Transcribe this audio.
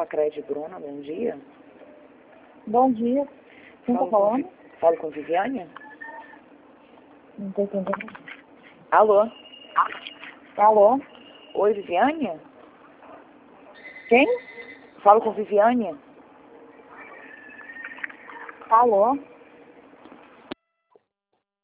Cred Bruna, bom dia. Bom dia. Quem tá falando? Falo com Viviane? Não tô entendendo. Alô? Alô? Oi, Viviane? Quem? Falo com Viviane? Alô?